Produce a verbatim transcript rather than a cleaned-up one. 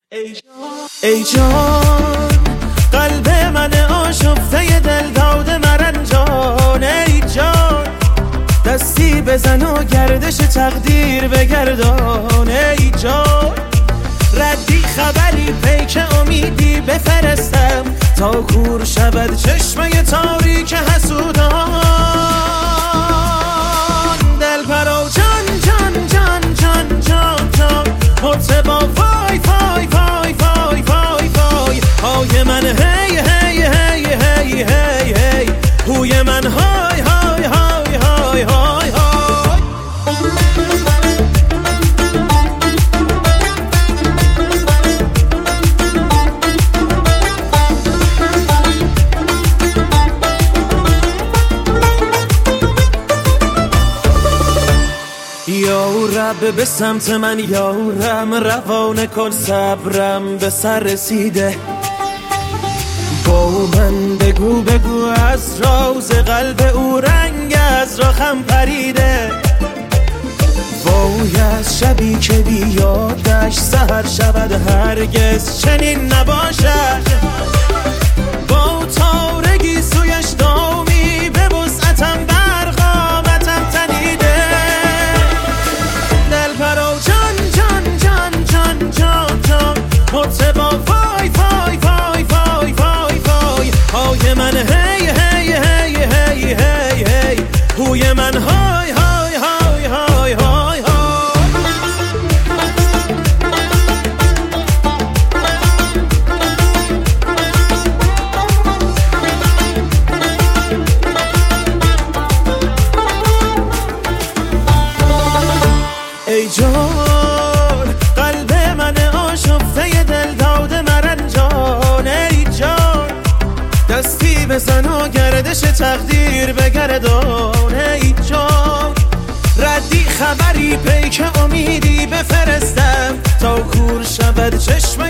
ای جان ای جان قلب من آشفته دل داده مرنجان، ای جان دستی بزن و گردش تقدیر بگردان، ای جان ردی خبری پیک امیدی بفرستم تا کور شود چشمه تاریک حسودان. دل پرو جان جان جان جان جان جان حتبا وای وای وای وای وای وای های من هی هی هی هی هی هی هوی من های های های های های های. یا رب به سمت من یارم، روانه کن صبرم به سر رسیده. با من بگو بگو از راز قلب او رنگ از راخم پریده. وای از شبی که بیادش سحر شود هرگز چنین نباشد. با تارگی سویش دامی به وسعتم برقامتم تنیده. دل پرو جان جان جان جان جان جان حتبا وای وای وای وای وای وای های من هی هی هی هی هی هی هوی من های های های های های های. ای جان قلب من آشفته دل داده مرنجان، ای جان دستی بزن و گردش تقدیر بگردان، ای جان ردی خبری پیک امیدی بفرستم تا کور شود چشم